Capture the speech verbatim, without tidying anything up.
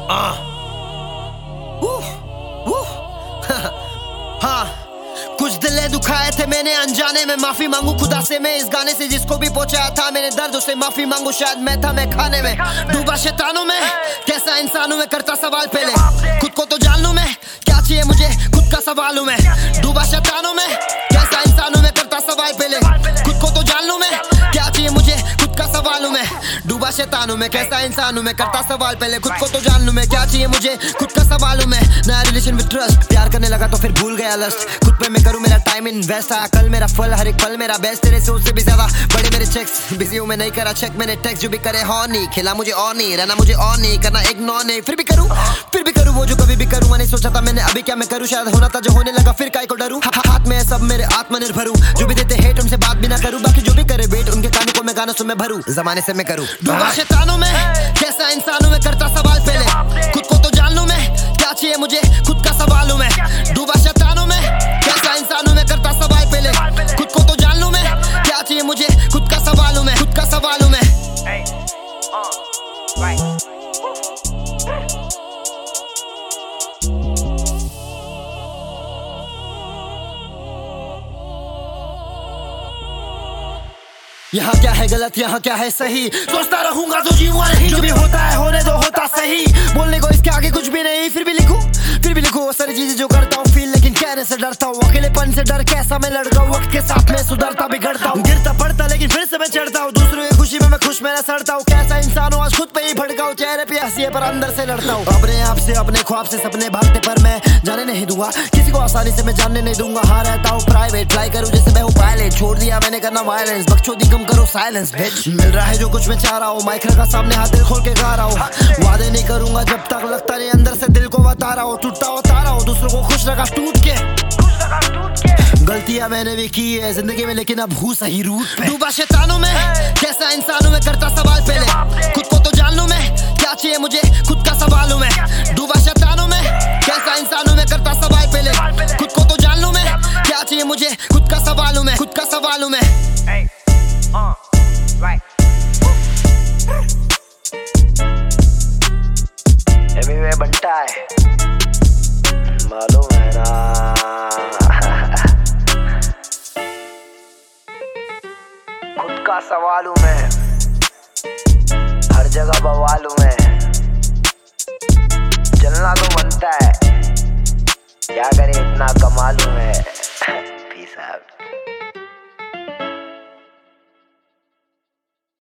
हाँ कुछ दिले दुखाए थे मैंने अनजाने में, माफी मांगू खुदा से मैं इस गाने से जिसको भी पहुंचाया था मैंने दर्द, उसे माफी मांगू शायद मैं था मैं खाने में डूबा शैतानों में, कैसा इंसान हूं मैं करता सवाल पहले खुद को तो जान लूं मैं क्या चाहिए मुझे खुद का सवाल हूं मैं, डूबा शैतानों में कैसा इंसान हूं मैं करता सवाल पहले खुद को तो जान लूं मैं क्या चाहिए मुझे खुद का सवाल हूं मैं, डूबा शैतान हूं मैं कैसा इंसान हूं मैं करता सवाल पहले खुद को तो जान लूं मैं क्या चाहिए मुझे खुद का सवाल हूं मैं, नया रिलेशन विद ट्रस्ट, प्यार करने लगा तो फिर भूल गया लस्ट, खुद पे मैं करूं मेरा टाइम इन्वेस्ट, कल मेरा फल हर एक पल मेरा बेस्ट, तेरे से उससे भी ज्यादा बड़े मेरे चेक्स, बिजी हूं मैं नहीं करा चेक मैंने टेक्स्ट, जो भी करे हो नहीं खिला मुझे और नहीं रहना मुझे और नहीं करना इग्नोर नहीं, फिर भी करूं फिर भी करूं वो जो कभी भी करूंगा नहीं सोचा था मैंने अभी क्या मैं करूं, शायद होना था जो होने लगा फिर काय को डरूं, हाथ में सब मेरे आत्मनिर्भर हूं, जो भी देते हेट उनसे बात भी ना करूं, बाकी जो भी करे वेट उनके कानों को मैं गानों से मैं भरूं, जमाने से मैं करूं डूबा शैतानों में कैसा इंसान हूं मैं करता सवाल पहले खुद को तो जान लूं मैं क्या चाहिए मुझे खुद का सवाल हूं मैं, डूबा शैतानों में कैसा इंसान हूं मैं करता सवाल पहले खुद को तो जान लूं मैं क्या चाहिए मुझे खुद का सवाल हूं मैं, खुद का सवाल हूं मैं। यहाँ क्या है गलत यहाँ क्या है सही, सोचता रहूंगा तो जीऊंगा नहीं, जो भी होता है होने दो होता सही, बोलने को इसके आगे कुछ भी नहीं, फिर भी लिखूं फिर भी लिखूं वो सारी चीजें जो करता हूँ फील, लेकिन कहने से डरता हूँ, अकेलेपन से डर कैसा मैं लड़ता हूँ, वक्त के साथ में सुधरता बिगड़ता हूँ, गिरता पड़ता लेकिन फिर से मैं चढ़ता हूँ, दूसरों की खुशी में मैं खुश मेरा सड़ता हूँ, कैसा इंसान हूँ आज खुद पे ही भड़का हूँ, चेहरे पे हंसी है पर अंदर से लड़ता हूँ, अपने आप से अपने ख्वाब से सपने भागते पर मैं जाने नहीं दूंगा, किसी को आसानी से मैं जानने नहीं दूंगा, हाँ रहता हूँ प्राइवेट ट्राई करूँ जैसे मैं हूँ पायलट, छोड़ दिया मैंने करना वायलेंस, बकचोदी कम करो साइलेंस बिच, मिल रहा है जो कुछ मैं चाह रहा हूँ, माइक रखा सामने हाथ दिल खोल के गा रहा हूँ, वादे नहीं करूंगा जब तक लगता नहीं अंदर से दिल को बता रहा हूँ, टूटता होता रहा हूँ दूसरों को खुश रखा टूट के, गलतियां मैंने भी की है जिंदगी में लेकिन अब हूँ सही रूट पे, डूबा शैतानों में कैसा इंसान हूं मैं करता सवाल पहले खुद को तो जान लूं मैं क्या चाहिए मुझे खुद का सवाल हूं मैं, डूबा शैतानों में कैसा इंसान हूं मैं करता सवाल पहले खुद को तो जान लूं मैं क्या चाहिए मुझे खुद का सवाल हूं मैं, खुद का सवाल हूं मैं। बनता है मालूम है ना खुद का सवाल हूं मैं, हर जगह बवाल हूं मैं, चलना तो बनता है क्या करे इतना कमाल हूं मैं। Peace out.